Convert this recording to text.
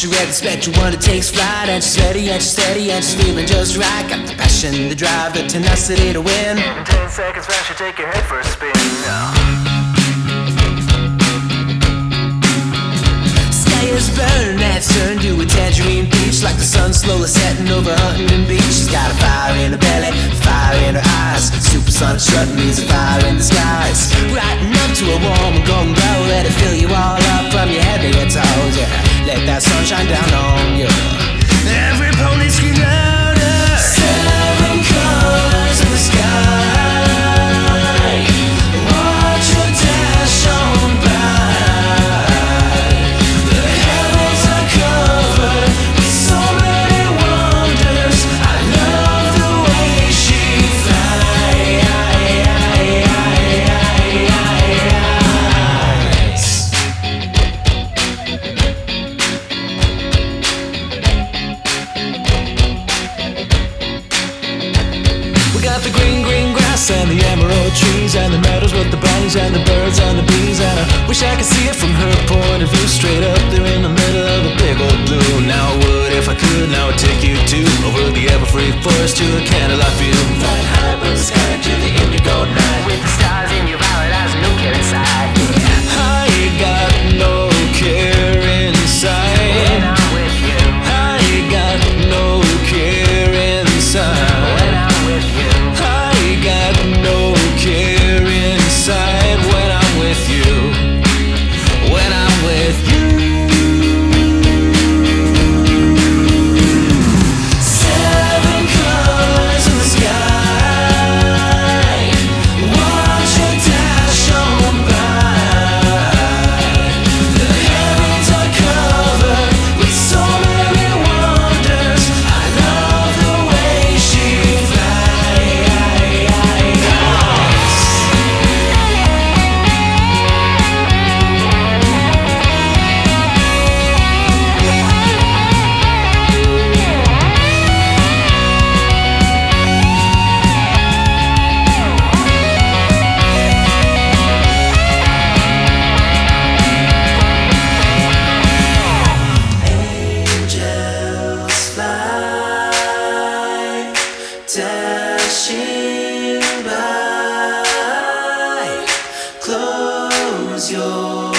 She read the spectral one that takes flight, and she's ready, and she's steady, and she's feeling just right. Got the passion, the drive, the tenacity to win. In 10 seconds flat, she'll take your head for a spin. Sky is burning, and it's turned to a tangerine peach, like the sun slowly setting over Huntington Beach. She's got a fire in her belly, fire in her eyes. Supersonic strut means a fire in the skies. Riding up to a warm and golden glow, let it fill you all up from your head to your toes. Yeah, let that sun shine down on you. Every pony scream louder. 7 colors in the sky. Watch your dash on by. The heavens are covered with so many wonders. I love the way she got the green, green grass and the emerald trees, and the meadows with the bunnies and the birds and the bees. And I wish I could see it from her point of view, straight up there in the middle of the big old blue. Now I would if I could, now I'd take you to over the ever-free forest to a candlelight view. Flying high above the sky to the indigo night, with the stars in your violet eyes and no care inside. Yeah. I ain't got no care inside When I'm with you, I ain't got no care inside. when I'm with you, I got no care inside when I'm with you. When I'm with you. 7 colors in the sky. Watch your dash on by. The heavens are covered with so many wonders. I love the way she angels fly, dashing by. Close your